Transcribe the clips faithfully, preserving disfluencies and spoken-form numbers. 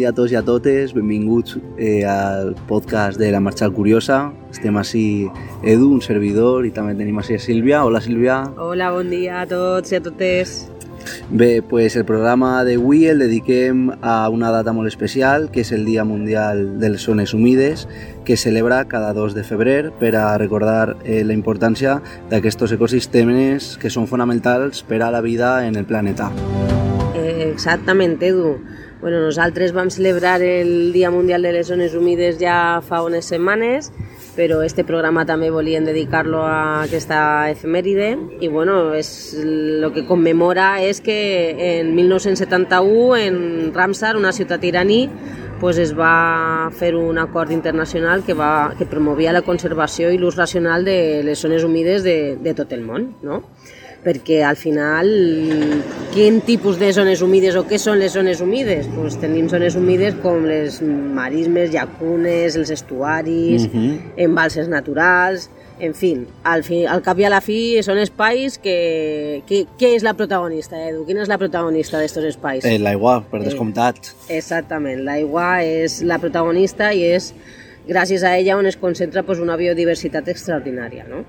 dia a tots i a totes, benvinguts eh, al podcast de La Marxal Curiosa. Estem així Edu, un servidor, i també tenim així a Sílvia. Hola, Sílvia. Hola, bon dia a tots i a totes. Bé, pues el programa d'avui el dediquem a una data molt especial, que és el Dia Mundial de les Zones Humides, que es celebra cada dos de febrer per a recordar eh, la importància d'aquests ecosistemes que són fonamentals per a la vida en el planeta. Eh, exactament, Edu. Bueno, nosaltres vam celebrar el Dia Mundial de les Zones Humides ja fa unes setmanes, però este programa també volíem dedicar-lo a aquesta efemèride i bueno, és, lo que commemora és que en mil nou-cents setanta-u en Ramsar, una ciutat iraní, pues es va fer un acord internacional que, va, que promovia la conservació i l'ús racional de les zones humides de, de tot el món, no? Perquè al final, quin tipus de zones humides o què són les zones humides? Pues tenim zones humides com les marismes, llacunes, els estuaris, uh-huh. embalses naturals, en fi, al, fi, al cap i a la fi són espais que... que què és la protagonista, Edu? Quina és la protagonista d'aquests espais? Eh, l'aigua, per descomptat. Eh, exactament, l'aigua és la protagonista i és gràcies a ella on es concentra pues, una biodiversitat extraordinària, no?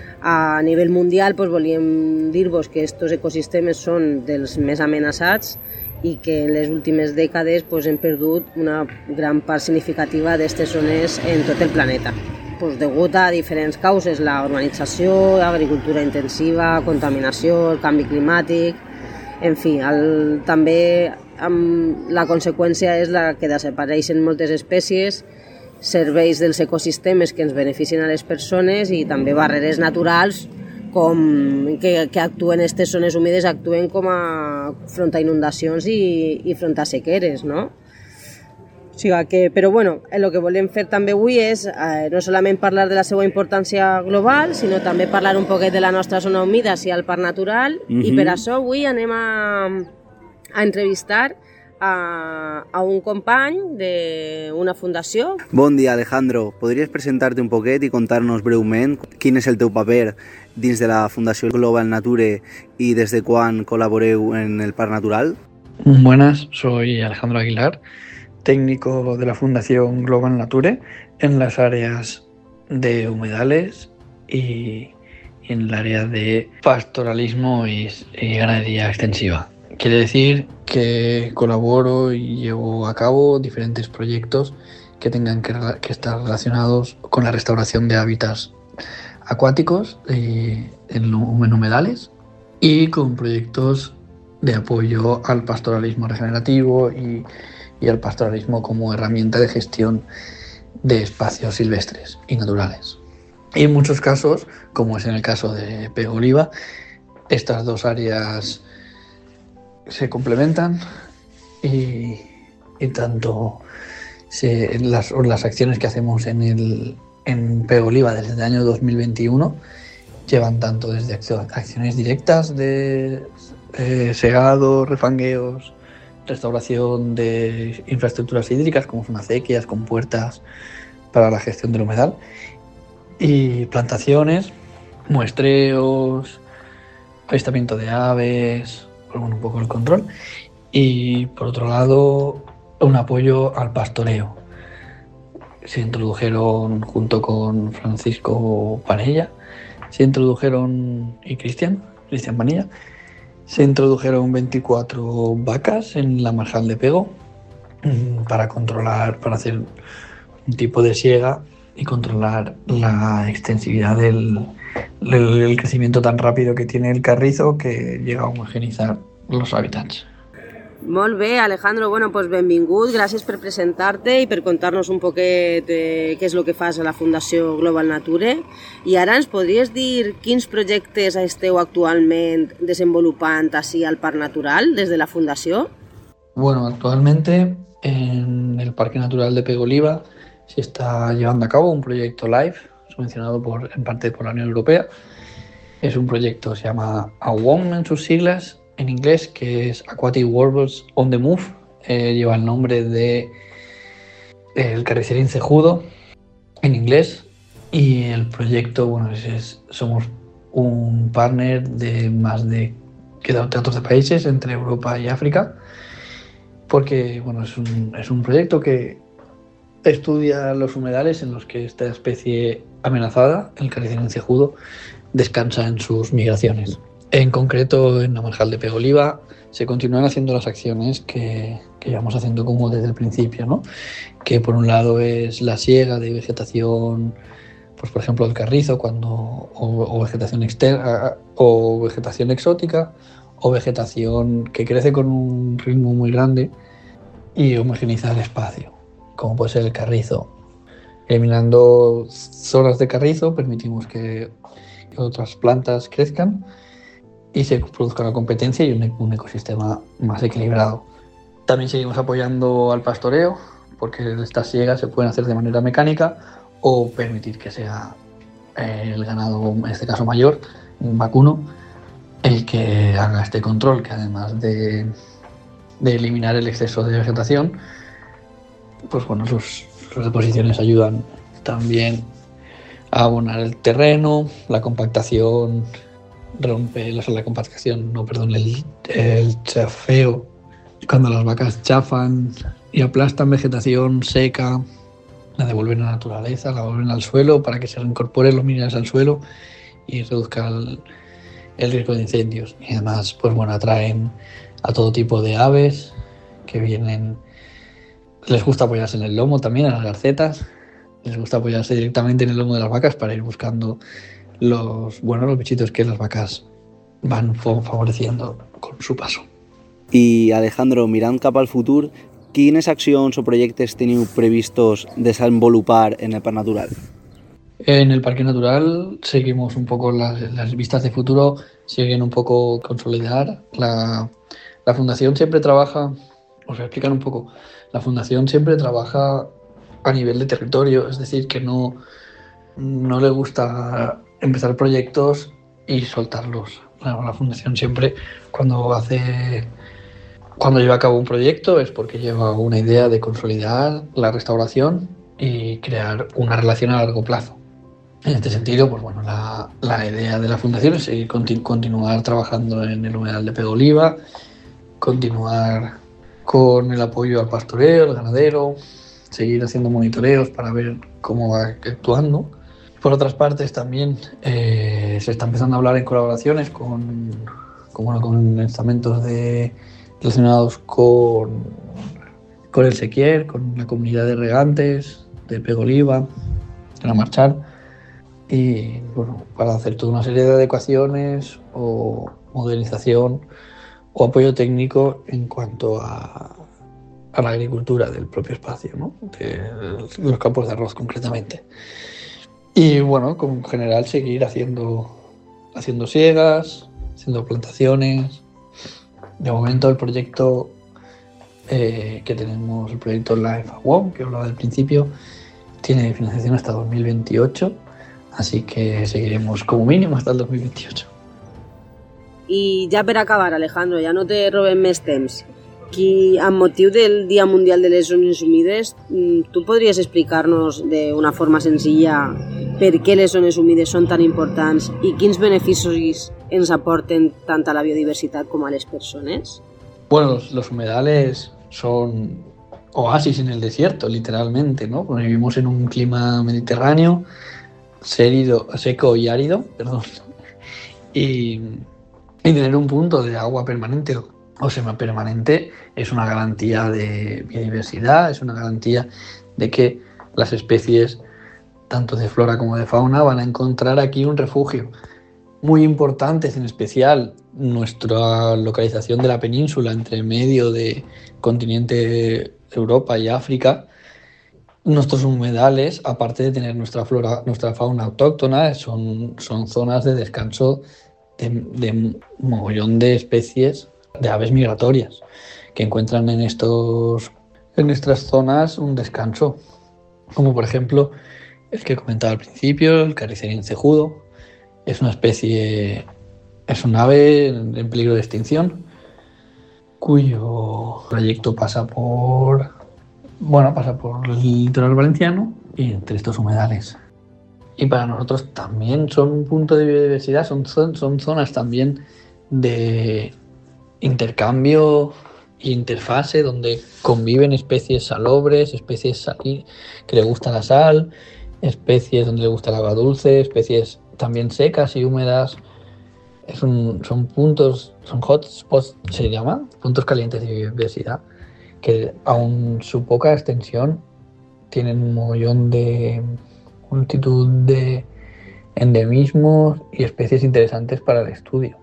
A nivell mundial pues, volíem dir-vos que aquests ecosistemes són dels més amenaçats i que en les últimes dècades pues, hem perdut una gran part significativa d'aquestes zones en tot el planeta. Pues, degut a diferents causes, la urbanització, l'agricultura intensiva, contaminació, el canvi climàtic, en fi, el, també amb, la conseqüència és la que desapareixen moltes espècies, serveis dels ecosistemes que ens beneficien a les persones i també barreres naturals com que, que actuen aquestes zones humides actuen com a front a inundacions i, i front a sequeres, no? O sigui que, però bueno, el que volem fer també avui és eh, no solament parlar de la seva importància global, sinó també parlar un poquet de la nostra zona humida, si al parc natural, mm-hmm. i per això avui anem a, a entrevistar A, a un company d'una fundació. Bon dia, Alejandro. Podries presentar-te un poquet i contar-nos breument quin és el teu paper dins de la Fundació Global Nature y desde quan colaboreu en el Parc Natural? Buenas, soy Alejandro Aguilar, técnico de la Fundación Global Nature en las áreas de humedales y, y en el área de pastoralismo y, y ganadería extensiva. Quiere decir que colaboro y llevo a cabo diferentes proyectos que tengan que, que estar relacionados con la restauración de hábitats acuáticos eh, en, en humedales y con proyectos de apoyo al pastoralismo regenerativo y, y al pastoralismo como herramienta de gestión de espacios silvestres y naturales. Y en muchos casos, como es en el caso de Pego Oliva, estas dos áreas se complementan y, y tanto se, las, las acciones que hacemos en, el, en Pego Oliva desde el año dos mil veintiuno llevan tanto desde acciones directas de eh, segado, refangueos, restauración de infraestructuras hídricas como son acequias, compuertas para la gestión del humedal y plantaciones, muestreos, avistamiento de aves, bueno, un poco el control y por otro lado un apoyo al pastoreo. Se introdujeron junto con Francisco Panella, se introdujeron y Cristian, Cristian Panella, se introdujeron veinticuatro vacas en la marjal de Pego para controlar, para hacer un tipo de siega y controlar la extensividad del El, el crecimiento tan rápido que tiene el carrizo que llega a homogenizar los hábitats. Molt bé, Alejandro. Bueno, pues benvingut, gràcies per presentar-te i per contar-nos un poquet eh, què és el que fas a la Fundació Global Nature. I ara ens podries dir quins projectes esteu actualment desenvolupant així al Parc Natural des de la Fundació? Bueno, actualmente en el Parque Natural de Pego Oliva se está llevando a cabo un proyecto LIFE subvencionado por, en parte por la Unión Europea. Es un proyecto, se llama A W O M en sus siglas, en inglés, que es Aquatic Warbles on the Move. Eh, lleva el nombre de el carricerín cejudo en inglés. Y el proyecto, bueno, es, es, somos un partner de más de catorce países entre Europa y África. porque bueno, es un, es un proyecto que estudia los humedales en los que esta especie amenazada, el caricerium cejudo, descansa en sus migraciones. En concreto, en la marjal de Pego Oliva se continúan haciendo las acciones que, que llevamos haciendo como desde el principio, ¿no? Que por un lado es la siega de vegetación, pues por ejemplo el carrizo, cuando, o, o vegetación externa, o vegetación exótica, o vegetación que crece con un ritmo muy grande y homogeneiza el espacio, como puede ser el carrizo. Eliminando zonas de carrizo permitimos que, que otras plantas crezcan y se produzca una competencia y un, un ecosistema más equilibrado. También seguimos apoyando al pastoreo, porque estas siegas se pueden hacer de manera mecánica o permitir que sea eh, el ganado, en este caso mayor, un vacuno, el que haga este control, que además de, de eliminar el exceso de vegetación, pues bueno, sus, sus deposiciones ayudan también a abonar el terreno, la compactación, rompe la, la compactación, no, perdón, el, el chafeo, cuando las vacas chafan y aplastan vegetación seca, la devuelven a la naturaleza, la devuelven al suelo para que se reincorporen los minerales al suelo y reduzca el, el riesgo de incendios. Y además, pues bueno, atraen a todo tipo de aves que vienen, les gusta apoyarse en el lomo también, a las garcetas, les gusta apoyarse directamente en el lomo de las vacas para ir buscando los, bueno, los bichitos que las vacas van favoreciendo con su paso. I Alejandro, mirant cap al futur, quines accions o projectes teniu previstos desenvolupar en el Parc Natural? En el Parque Natural seguimos un poco las, las vistas de futuro, siguen un poco consolidar. La, la Fundación siempre trabaja, os voy a explicar un poco, la Fundación siempre trabaja a nivel de territorio, es decir, que no, no le gusta empezar proyectos y soltarlos. La, la Fundación siempre, cuando hace, cuando lleva a cabo un proyecto, es porque lleva una idea de consolidar la restauración y crear una relación a largo plazo. En este sentido, pues bueno, la, la idea de la Fundación es seguir, continu, continuar trabajando en el humedal de Pego Oliva, continuar con el apoyo al pastoreo, al ganadero, seguir haciendo monitoreos para ver cómo va actuando. Por otras partes, también eh, se está empezando a hablar en colaboraciones con, con, bueno, con estamentos de, relacionados con, con el Sequier, con la comunidad de regantes de Pego Oliva, de la Marchar, y bueno, para hacer toda una serie de adecuaciones o modernización o apoyo técnico en cuanto a, a la agricultura del propio espacio, ¿no? De los campos de arroz concretamente. Y bueno, en general seguir haciendo, haciendo siegas, haciendo plantaciones. De momento el proyecto eh, que tenemos, el proyecto Life at Home, que hablaba al principio, tiene financiación hasta dos mil veintiocho, así que seguiremos como mínimo hasta el dos mil veintiocho. I ja per acabar, Alejandro, ja no te robem més temps. Qui, amb motiu del Dia Mundial de les Zones Humides, tu podries explicar-nos d'una forma senzilla per què les zones humides són tan importants i quins beneficis ens aporten tant a la biodiversitat com a les persones? Bueno, los, los humedales son oasis en el desierto, literalmente, ¿no? Porque vivimos en un clima mediterráneo, sérido, seco y árido, perdón, y, y tener un punto de agua permanente o semipermanente es una garantía de biodiversidad, es una garantía de que las especies, tanto de flora como de fauna, van a encontrar aquí un refugio. Muy importantes, en especial nuestra localización de la península entre medio de continente Europa y África. Nuestros humedales, aparte de tener nuestra flora, nuestra fauna autóctona, son, son zonas de descanso de, de un mogollón de especies de aves migratorias que encuentran en, estos, en estas zonas un descanso, como por ejemplo el que comentaba al principio, el caricerium cejudo. Es una especie, es un ave en peligro de extinción, cuyo trayecto pasa por, bueno, pasa por el litoral valenciano y entre estos humedales. Y para nosotros también son un punto de biodiversidad, son, son zonas también de intercambio interfase donde conviven especies salobres, especies sali- que le gusta la sal, especies donde le gusta el agua dulce, especies también secas y húmedas. Es un, son puntos, son hotspots, se llaman, puntos calientes de biodiversidad, que aun su poca extensión tienen un mogollón de multitud de endemismos y especies interesantes para el estudio.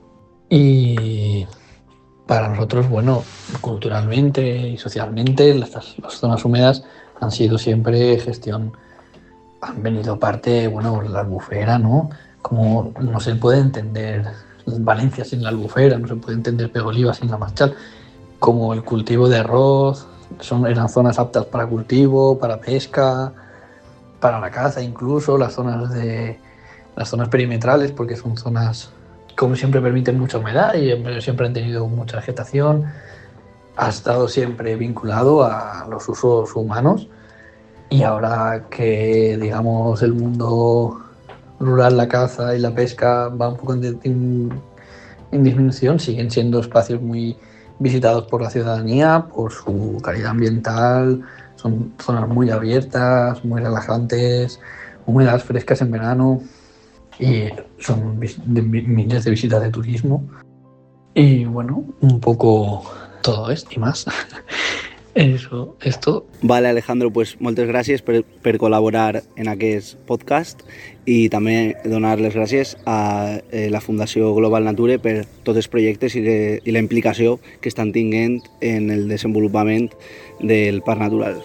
Y para nosotros, bueno, culturalmente y socialmente, las, las zonas húmedas han sido siempre gestión, han venido parte, bueno, la albufera, ¿no? Como no se puede entender Valencia sin la albufera, no se puede entender Pegoliva sin la Marchal, como el cultivo de arroz, son, eran zonas aptas para cultivo, para pesca, para la caza incluso, las zonas de las zonas perimetrales, porque son zonas, como siempre, permiten mucha humedad y siempre han tenido mucha vegetación, ha estado siempre vinculado a los usos humanos. Y ahora que, digamos, el mundo rural, la caza y la pesca va un poco en, en, en disminución, siguen siendo espacios muy visitados por la ciudadanía, por su calidad ambiental, son zonas muy abiertas, muy relajantes, húmedas, frescas en verano, y son de miles de visitas de turismo. Y bueno, un poco todo esto y más. Eso, esto. Vale, Alejandro, pues moltes gràcies per, per col·laborar en aquest podcast i també donar les gràcies a eh, la Fundació Global Nature per tots els projectes i, de, i la implicació que estan tinguent en el desenvolupament del Parc Natural.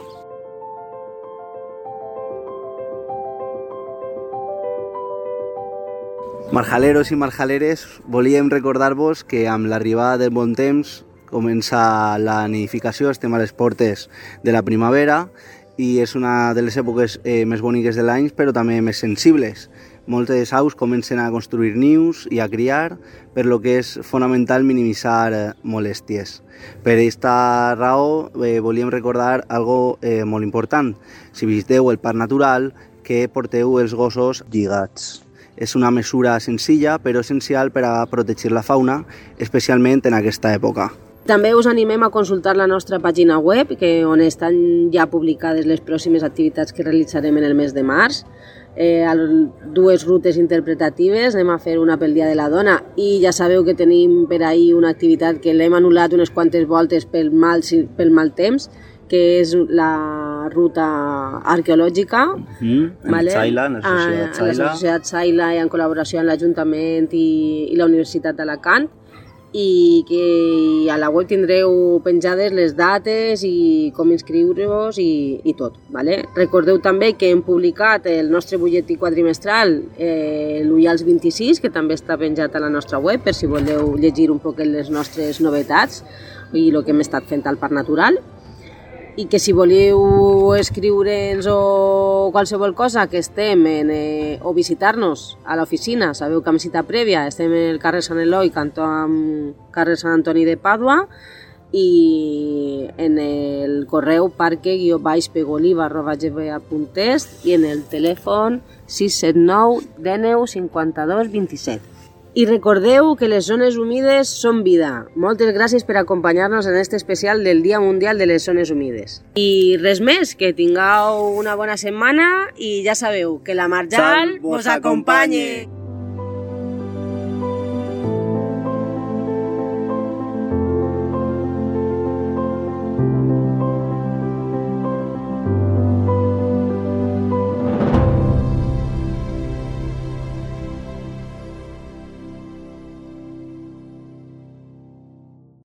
Marjaleros i marjaleres, volíem recordar-vos que amb l'arribada del bon temps comença la nidificació, estem a les portes de la primavera i és una de les èpoques eh, més boniques de l'any, però també més sensibles. Moltes aus comencen a construir nius i a criar, per lo que és fonamental minimitzar eh, molèsties. Per aquesta raó eh, volíem recordar algo eh, molt important. Si visiteu el Parc Natural, que porteu els gossos lligats. És una mesura senzilla però essencial per a protegir la fauna, especialment en aquesta època. També us animem a consultar la nostra pàgina web, que on estan ja publicades les pròximes activitats que realitzarem en el mes de març. Eh, dues rutes interpretatives, anem a fer una pel Dia de la Dona i ja sabeu que tenim per ahir una activitat que l'hem anul·lat unes quantes voltes pel mal, pel mal temps, que és la ruta arqueològica, mm-hmm. vale? Saila, en la Societat Saila. En la Societat Saila i en col·laboració amb l'Ajuntament i, i la Universitat d'Alacant, i que a la web tindreu penjades les dates i com inscriure-vos i, i tot. Vale? Recordeu també que hem publicat el nostre butlletí quadrimestral eh, l'U I A L S vint-i-sis, que també està penjat a la nostra web per si voleu llegir un poc les nostres novetats i el que hem estat fent al Parc Natural. I que si voleu escriure'ns o qualsevol cosa, que estem en, eh, o visitar-nos a l'oficina, sabeu que amb cita prèvia estem en el carrer Sant Eloi, cantó amb carrer Sant Antoni de Pàdua, i en el correu parque guió baix pegoliva arroba gmail punt es i en el telèfon sis set nou dinou cinquanta-dos vint-i-set. I recordeu que les zones humides són vida. Moltes gràcies per acompanyar-nos en aquest especial del Dia Mundial de les Zones Humides. I res més, que tingueu una bona setmana i ja sabeu que la Marjal vos acompanye.